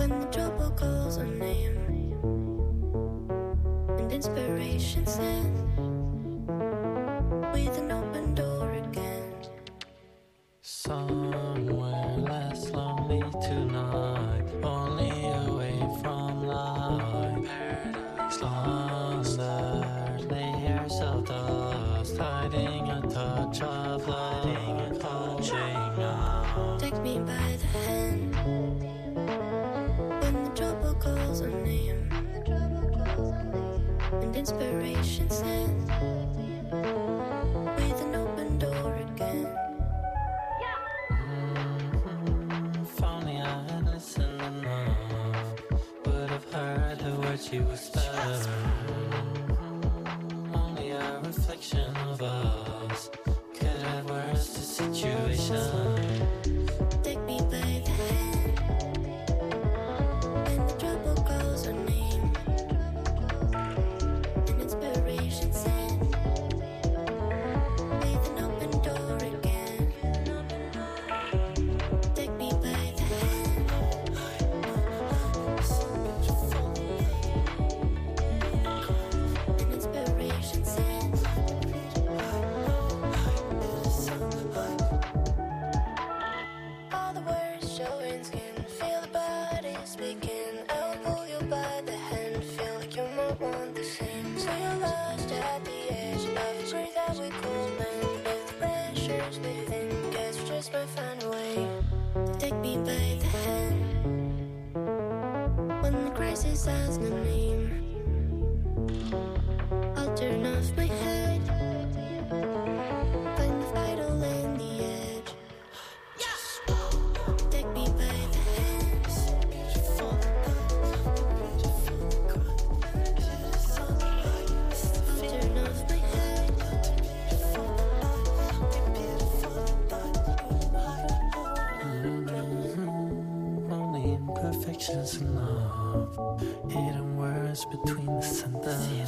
when the trouble calls our name and inspiration sent with an open door again. Somewhere less lonely tonight, only away from life. Paradise under layers of dust, hiding a touch of love, holding out. Take me by the hand when the trouble calls our name and inspiration sent with an open door again. If only I had listened enough, would have heard the words you whispered. Only a reflection of us could have worse the situation. Take me by the hand when the trouble calls our name and inspiration sent with an open door again. Take me by the hand and inspiration sent. All the words showing skin, feel the body speaking. I'll pull you by the hand, feel like you're not one the same. So you're lost at the edge of a tree that we could mend. With the pressures within, guess we just might find a way to take me by the hand when the crisis has no name. I'll turn off my head, find the vital in the edge. Take me by the hand. I'll turn off my head. Only imperfections enough, hidden words between the sentence.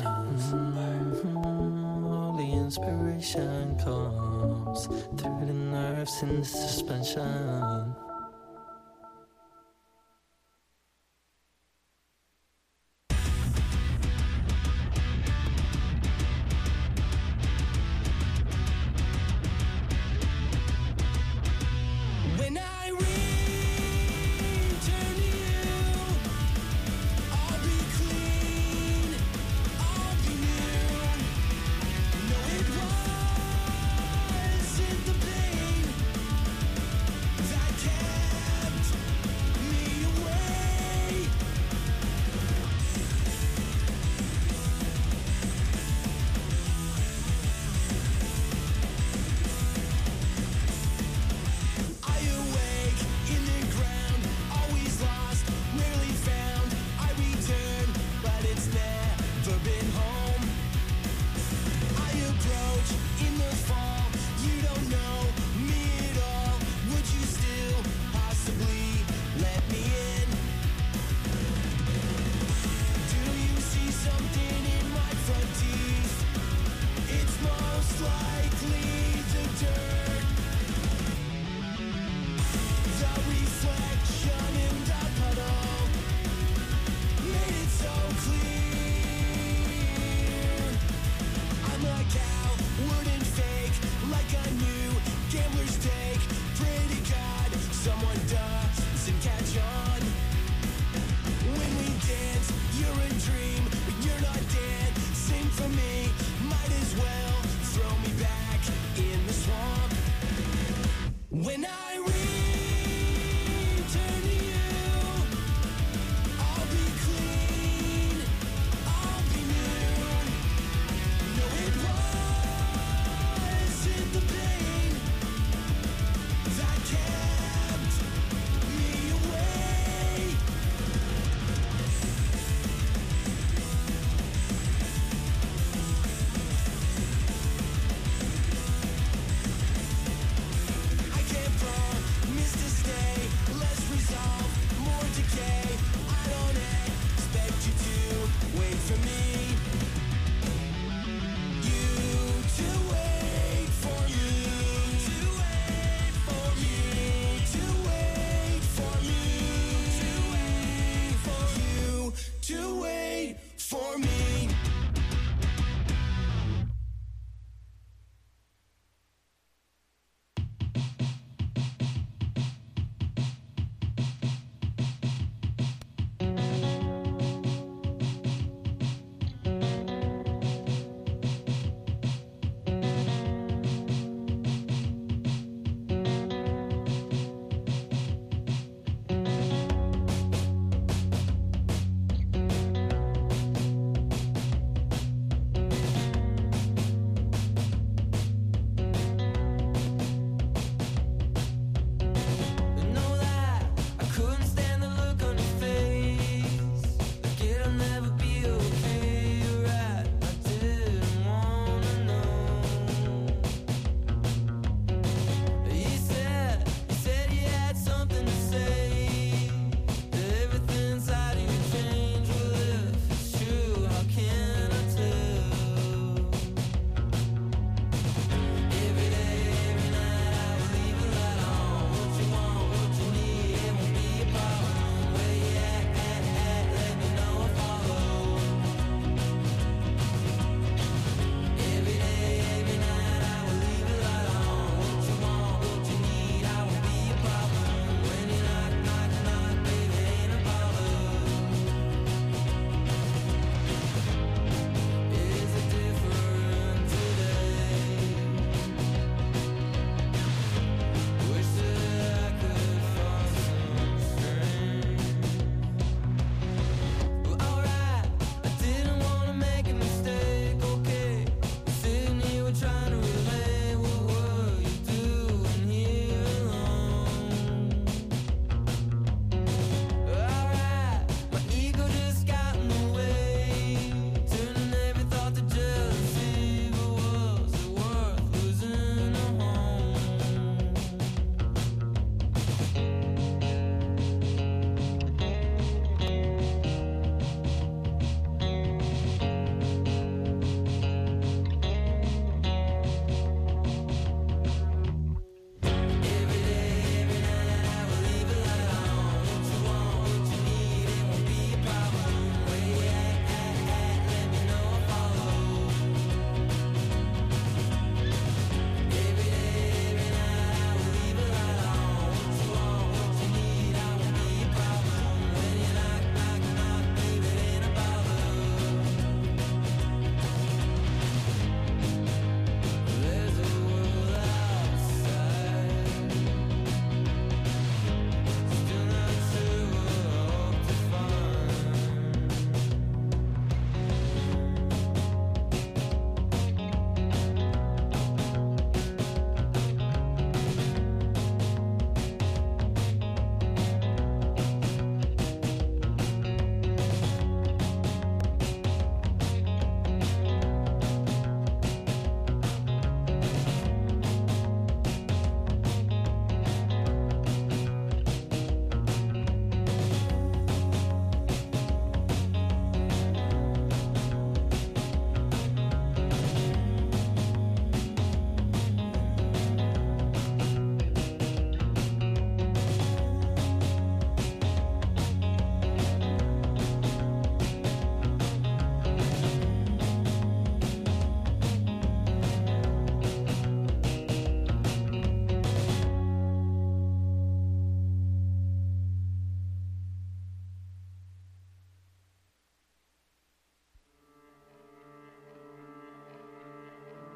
Only inspiration comes through the nerves in the suspension. When I return to you, I'll be clean, I'll be new. No, it wasn't the pain that kept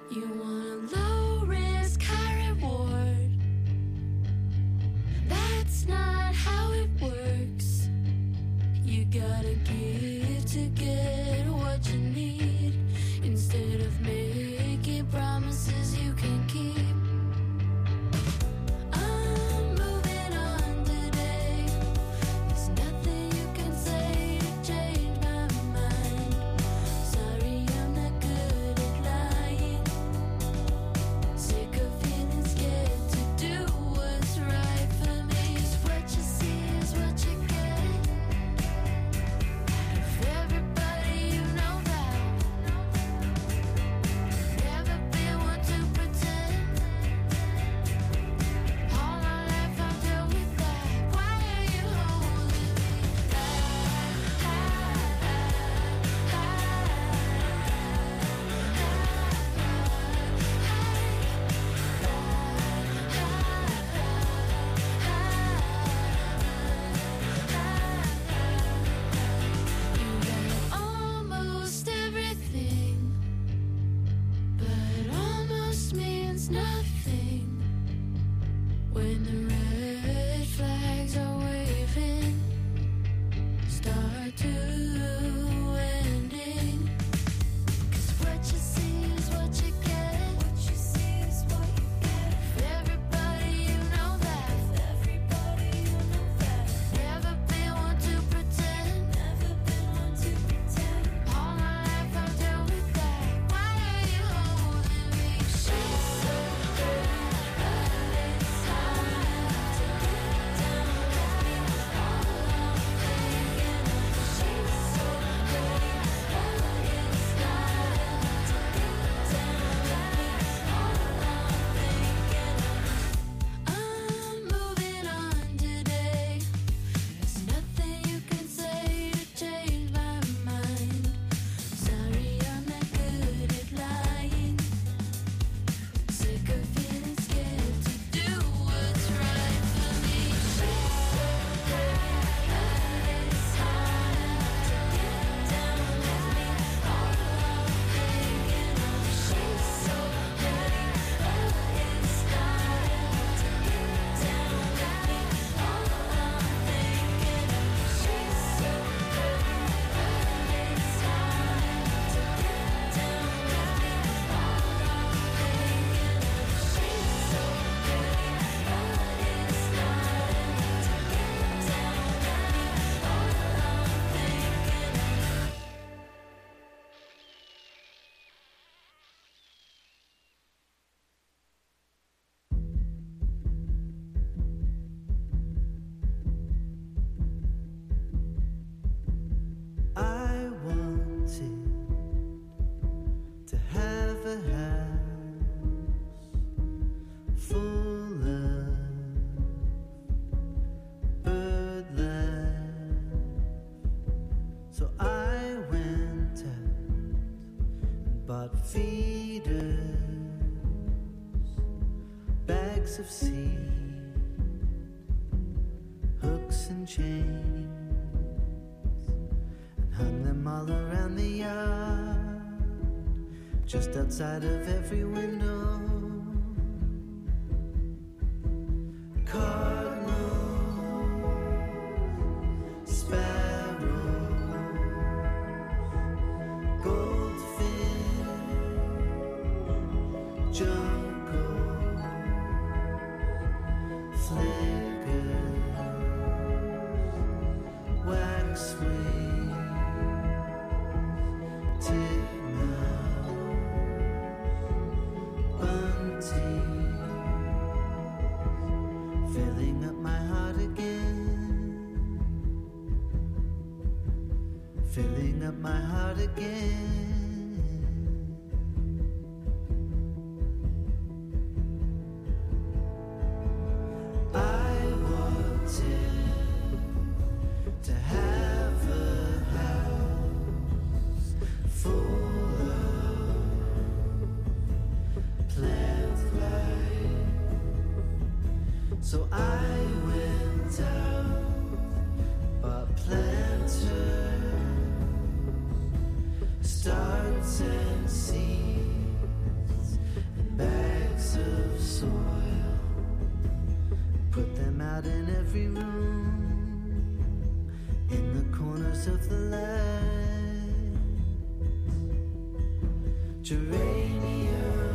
You want a low risk, high reward. That's not how it works. You gotta give to get what you need, instead of making promises you can keep. I'm moving on today. There's nothing you can say to change my mind. Sorry, I'm not good at lying. Sick of feeling scared to do what's right for me. 'Cause what you see is what you get. If everybody you know that, never been one to pretend. All my life I've dealt with that. Why are you holding me You got almost everything, but almost means nothing when the red flags are waving. Start to ending. 'Cause what you see is what you get. What you see is what you get. For everybody you know that. For everybody you know that. Never been one to pretend. Never been one to pretend. All my life I've dealt with that. Why are you holding me? She's so pretty, but it's hard to get down with me. All I'm thinking of. She's so pretty, but it's hard to get down with me. All I'm thinking of. I'm moving on today. There's nothing you can say to change my mind. Sorry, I'm not good at lying. Sick of feeling scared to do what's right for me. She's so pretty, but it's hard to get down with me. All I'm thinking of. She's so pretty, but it's hard to get down with me. All I'm thinking of. She's so pretty, but it's hard to get down with me. All I'm thinking of. She's so pretty, but it's hard to get down with me. All I'm thinking of. I wanted to have a house full of birdlife, so I went out and bought feeders, bags of seed, hooks and chains, and hung them all around the yard, just outside of every window. Cardinals, sparrows, goldfish, juncos, flickers, waxwings, titmouse, bunting, filling up my heart again, filling up my heart again. I wanted to have a house full of plant life, so I went out, bought planters, started in the corners of the light. Geranium,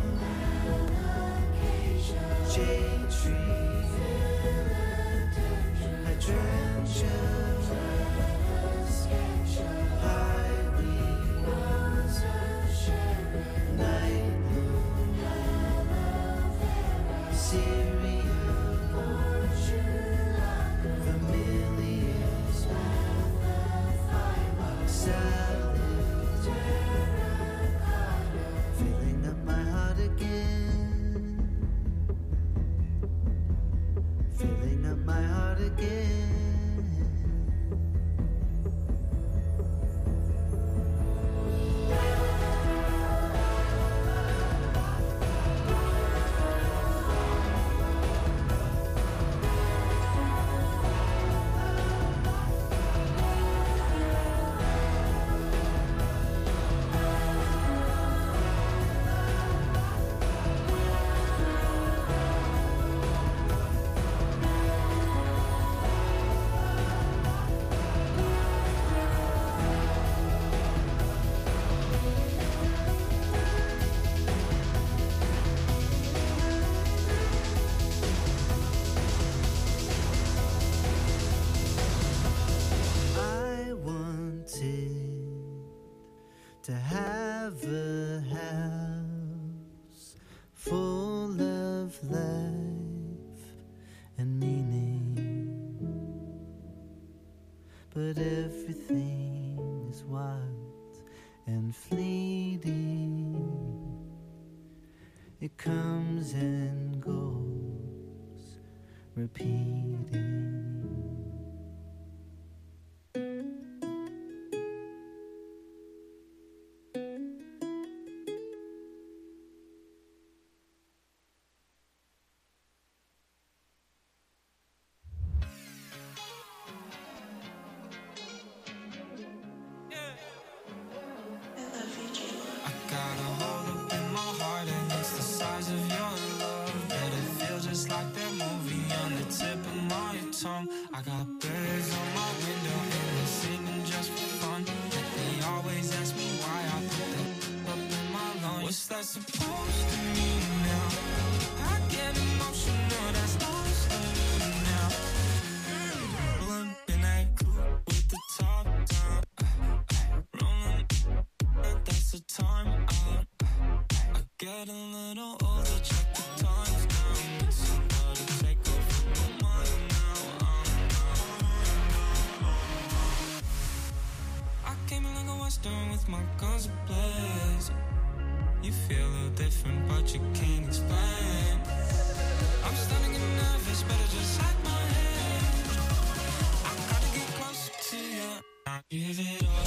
jade tree, hydrangea, highweed, night bloom, cereal, vermilion, salad, filling up my heart again, filling up my heart again. I wanted to have a house full of life and meaning, but everything is wild and fleeting. It comes and goes, repeating. I got a hole up in my heart and it's the size of your love. But it feels just like that movie on the tip of my tongue. I got birds on my window and they're singing just for fun. But they always ask me why I put that up in my lungs. What's that supposed to mean now? I get emotional, that's lost on me now. Rolling in that coupe with the top down. Rolling, that's the time out. I get a little older, check the times now. Need somebody take over my mind now. I came in like a western with my guns ablaze. You feel a little different, but you can't explain. I'm starting to get nervous, better just hide my hand. I gotta get closer to you. I give it up.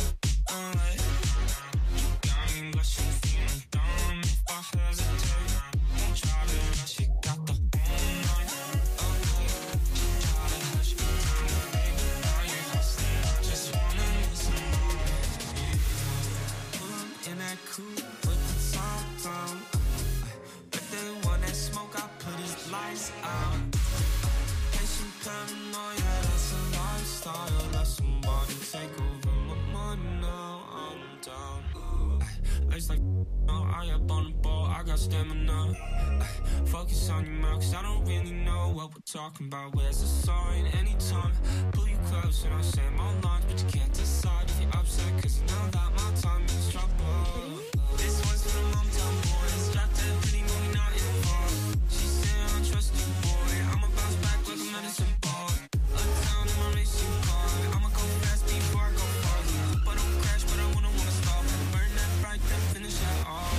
You got me blushing, feeling dumb if I hesitate. Won't try to rush, you got the whole night. Try to hush me down, baby, now you're hustling. I just wanna listen more. Pull up in that coupe, put the top down. If they want that smoke, I put his lights out. Patient paranoia, that's a lifestyle. Let somebody take over my mind now. I'm down. Life's like I up on the ball, I got stamina. Focus on your mouth, cause I don't really know what we're talking about. Where's the sign? Anytime, pull you close and I'll say my lines, but you can't decide if you're upset, cause you know that my time is trouble. This one's for the hometown boys, strapped in pretty movie, not in far. She's saying I don't trust you, boy. I'ma bounce back like a medicine ball. Uptown in my racing car, I'ma go fast before I go far. Hope I don't crash, but I wouldn't wanna stop. Burn that bright, then finish that off.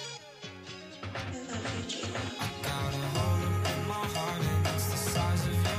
I got a hole in my heart and it's the size of your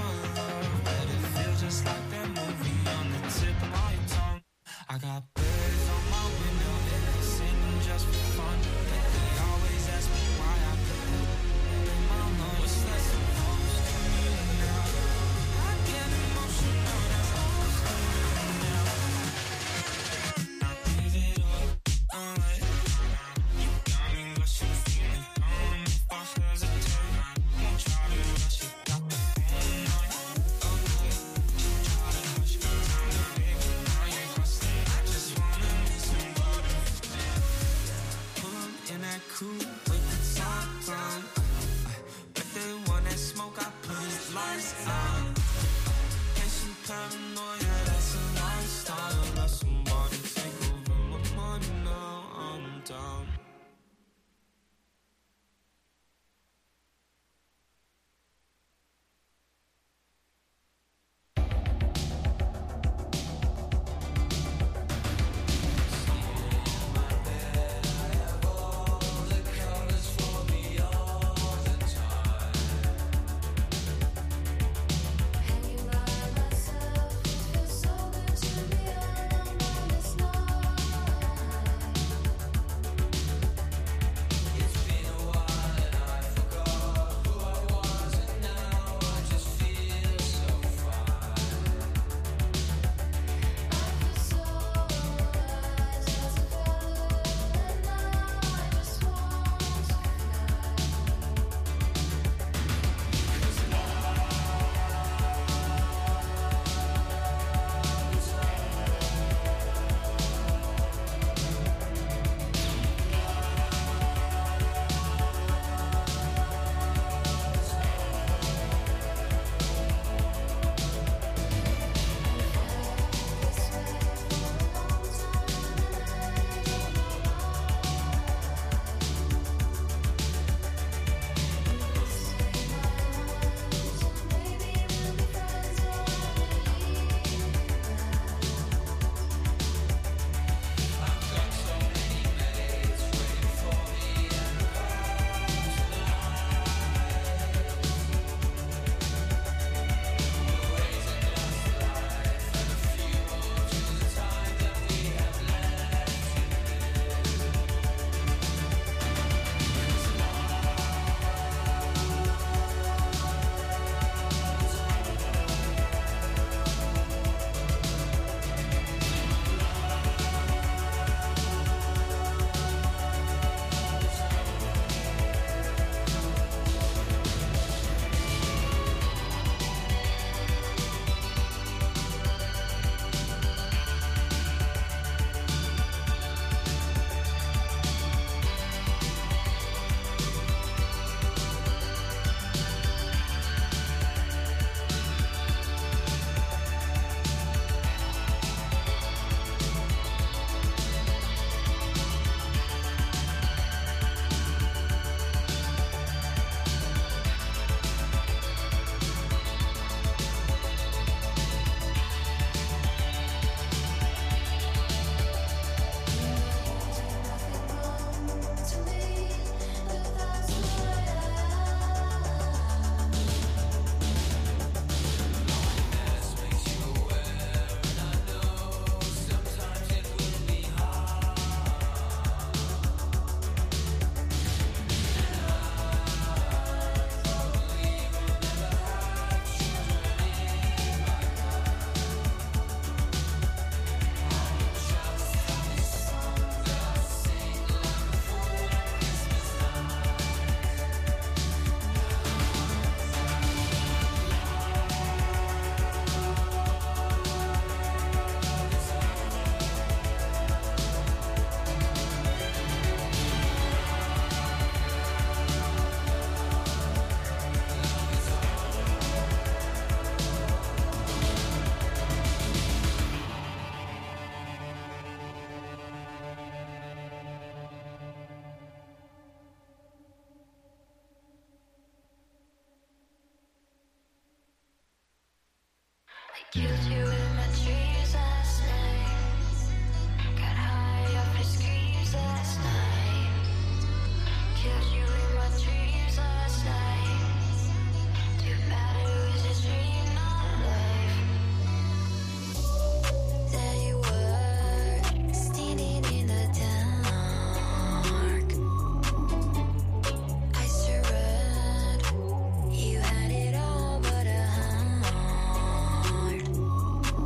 Killed you in my dreams last night. Got high off your screams last night. Killed you in my dreams last night. Too bad it was a dream, not life. There you were, standing in the dark. I surrendered. You had it all but a heart.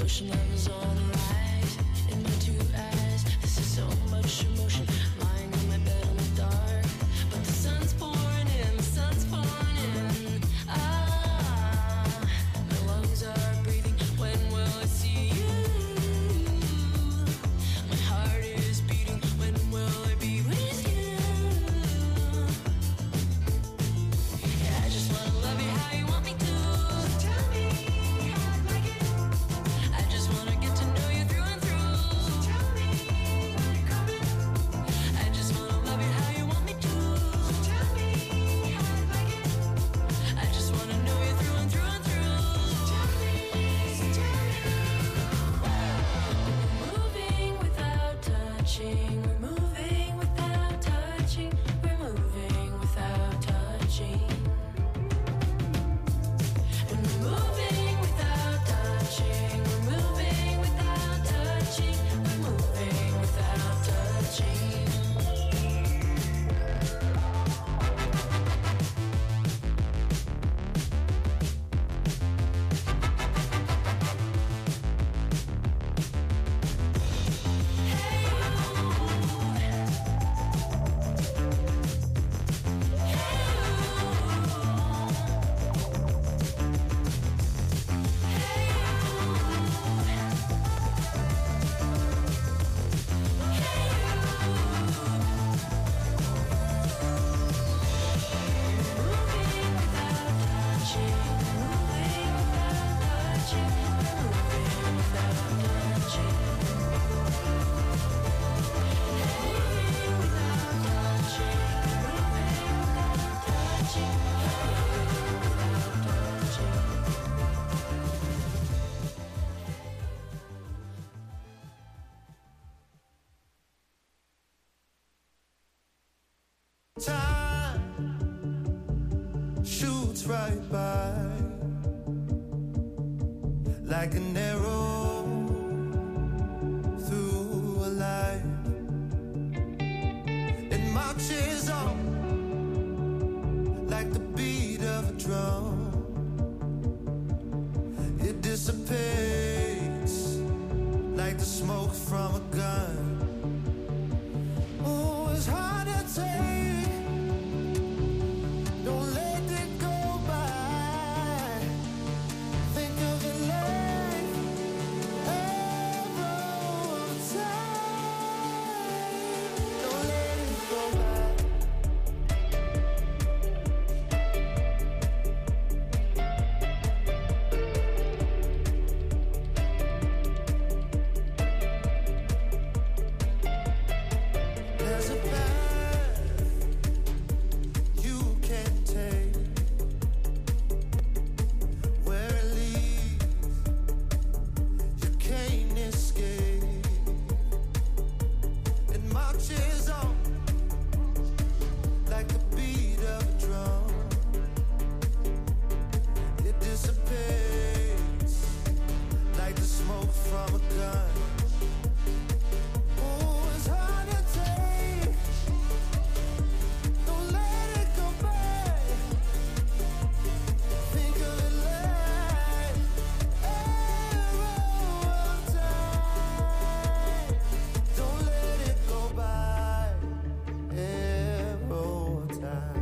Emotion levels on the rise in my two eyes. This is so much emotion. Lying in my bed in the dark, but the sun's pouring in. The sun's pouring in. My lungs are breathing. When will I see you? My heart is beating. When will I be with you? Yeah, I just wanna love you how you want me to. Tell me how I'd like it. I just wanna get to know you through and through. Tell me when you're coming. I just wanna love you how you want me to. Tell me how I'd like it. I just wanna know you through and through and through. Tell me. We're moving without touching. We're moving without touching. We're moving without touching. And we're moving without touching. We're moving without touching. We're moving without touching. Time shoots right by like an arrow through a life. It marches on like the beat of a drum. It dissipates like the smoke from a gun. Oh, it's hard to take. Don't let it go by. Think of it like arrow of time. Don't let it go by. There's a path you can take. Where it leads, you can't escape. It marches on like the beat of a drum. It dissipates like the smoke from a gun. Oh, it's hard to take. Don't let it go by. Think of it like arrow of time. Don't let it go by. Arrow of time.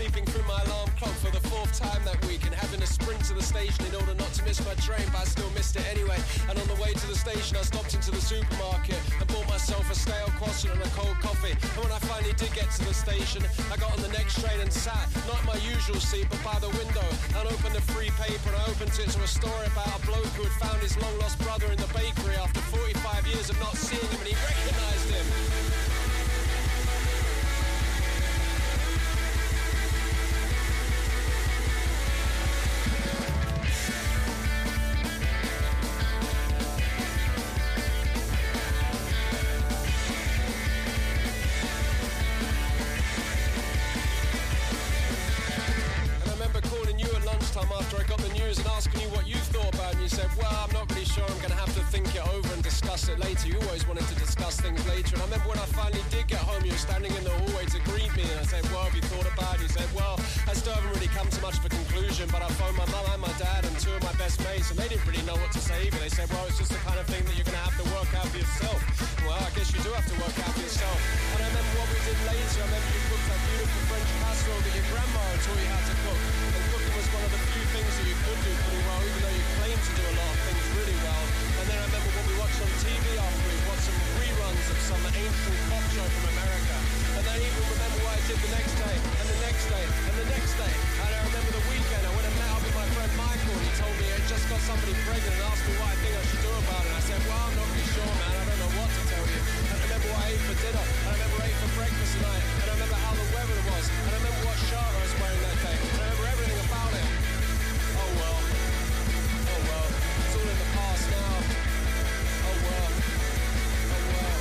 sleeping through my alarm clock for the 4th time that week and having to sprint to the station in order not to miss my train, but I still missed it anyway. And on the way to the station I stopped into the supermarket and bought myself a stale croissant and a cold coffee. And when I finally did get to the station, I got on the next train and sat, not in my usual seat but by the window, and opened a free paper, and I opened it to a story about a bloke who had found his long lost brother in the bakery after 45 years of not seeing him, and he recognised him. After I got the news and asking you what you thought about it, and you said, well, I'm not really sure, I'm going to have to think it over and discuss it later. You always wanted to discuss things later, and I remember when I finally did get home, you were standing in the hallway to greet me, and I said, well, have you thought about it? You said, well, I still haven't really come to much of a conclusion, but I phoned my mum and my dad and 2 of my best mates, and they didn't really know what to say either. They said, well, it's just the kind of thing that you're going to have to work out for yourself. Well, I guess you do have to work out for yourself. And I remember what we did later. I remember you cooked that beautiful French casserole that your grandma had taught you how to cook, and cooking was one of the few things that you could do pretty well, even though you claimed to do a lot of things really well. And then I remember what we watched on TV afterwards, watched some reruns of some ancient cop show from America. And I even remember what I did the next day, and the next day, and the next day. And I remember the weekend, I went and met up with my friend Michael, and he told me he had just got somebody pregnant and asked me what I think I should do about it. And I said, well, I'm not really sure, man, I don't know what to tell you. And I remember what I ate for dinner, and I remember what I ate for breakfast tonight, and I remember how the weather was, and I remember what shirt I was wearing that day, and I remember everything about it. Oh well, it's all in the past now. Oh well, oh well.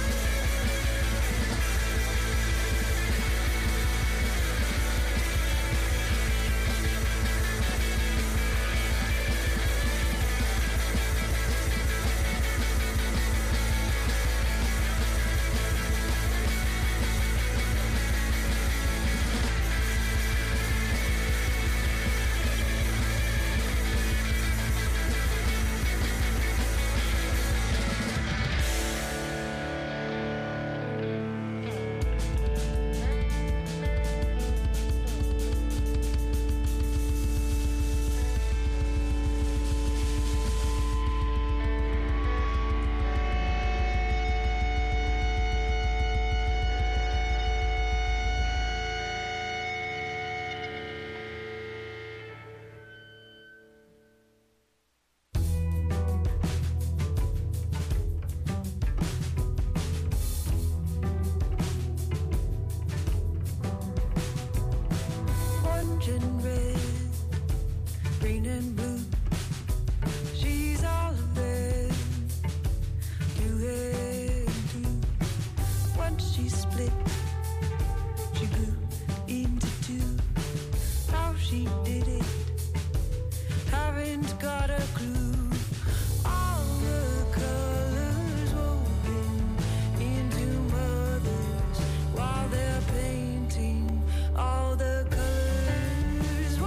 All the colors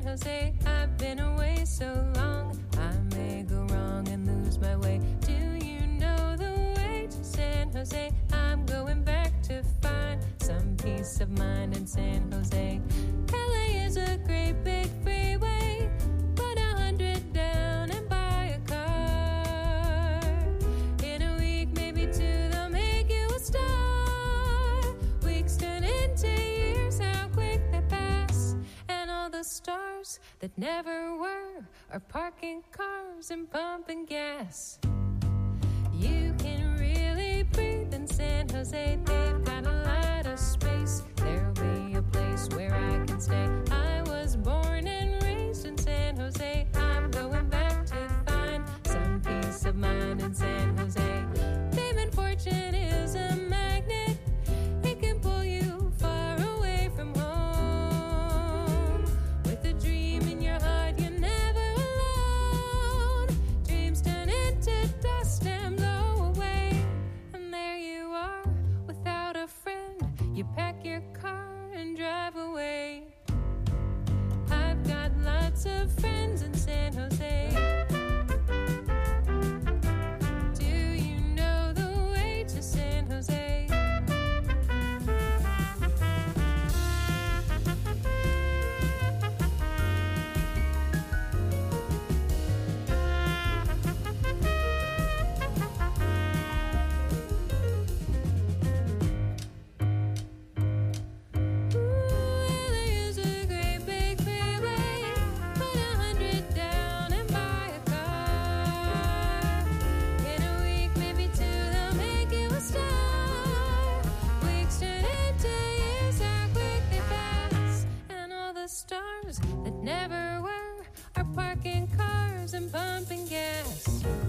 Jose. I've been away so long, I may go wrong and lose my way. Do you know the way to San Jose? I'm going back to find some peace of mind in San Jose. LA is a great big freeway. Put 100 down and buy a car. In a week, maybe two, they'll make you a star. Weeks turn into years, how quick they pass. And all the stars that never were are parking cars and pumping gas. You can really breathe in San Jose. They've got a lot of space. There'll be a place where I can stay. I was born and raised in San Jose. I'm going back to find some peace of mind in San Jose. Fame and fortune is a magnet. It can pull you far away from home. With a dream in your heart, you're never alone. Dreams turn into dust and blow away. And there you are, without a friend. You pack your car and drive away. I've got lots of friends in San Jose. Do you know the way to San Jose? LA is a great big freeway. Put 100 down and buy a car. In a week, maybe two, they'll make you a star. Weeks turn into years, how quick they pass. And all the stars that never were are parking cars and pumping gas.